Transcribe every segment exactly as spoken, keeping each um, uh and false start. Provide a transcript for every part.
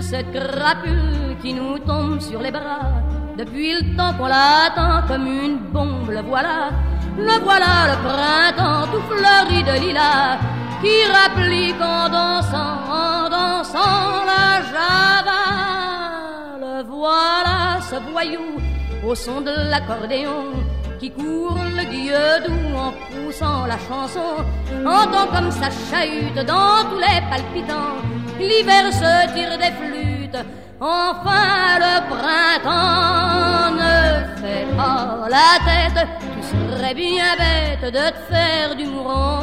cette crapule qui nous tombe sur les bras. Depuis le temps qu'on l'attend comme une bombe, le voilà, le voilà, le printemps tout fleuri de lilas, qui rapplique en dansant, en dansant la java. Le voilà, ce voyou, au son de l'accordéon, qui court le guilledou en poussant la chanson, entend comme ça chahute dans tous les palpitants. L'hiver se tire des flûtes, enfin le printemps. Ne fais pas la tête, tu serais bien bête de te faire du mouron.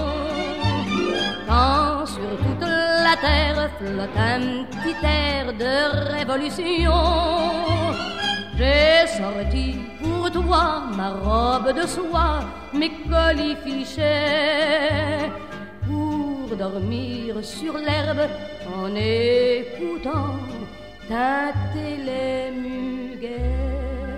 Quand sur toute la terre flotte un petit air de révolution, j'ai sorti pour toi ma robe de soie, mes colifichets, pour dormir sur l'herbe en écoutant tâter les muguets.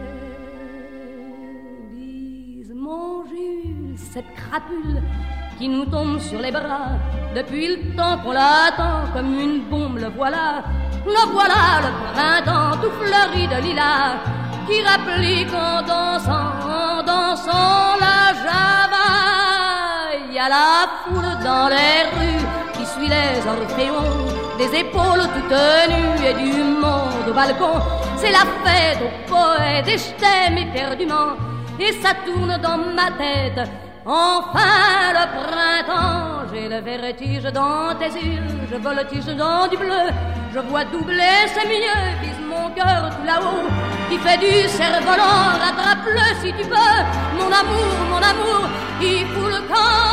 Bise mon Jules, cette crapule qui nous tombe sur les bras. Depuis le temps qu'on l'attend comme une bombe, le voilà, le voilà, le printemps tout fleuri de lilas, qui rapplique en dansant, en dansant la java. Il y a la foule dans les rues qui suit les orphéons, des épaules toutes nues et du monde au balcon. C'est la fête aux poètes et je t'aime éperdument, et ça tourne dans ma tête. Enfin le printemps, j'ai le vertige dans tes yeux, je voltige dans du bleu, je vois doubler, c'est mieux, vise mon cœur tout là-haut, qui fait du cerf-volant, rattrape-le si tu peux, mon amour, mon amour, il fout le camp.